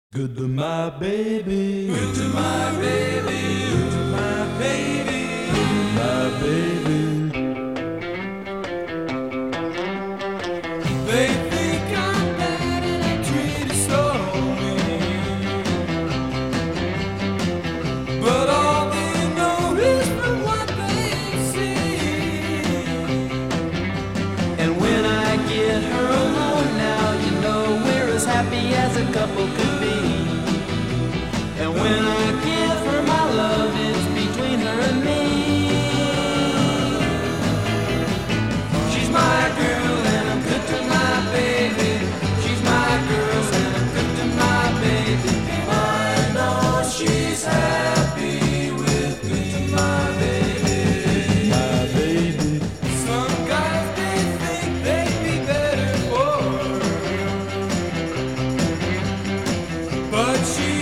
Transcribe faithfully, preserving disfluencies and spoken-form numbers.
Good to my baby. Good to my baby. Good to my baby. My baby. They think I'm bad and I treat her slowly, but all they know is from what they see. And when I get her alone now, you know we're as happy as a couple could be. And when I give her my love, it's between her and me. She's my girl and I'm good to my baby. She's my girl and I'm good to my baby. I know she's happy with me, my baby. My baby. Some guys they think they'd be better for her, but she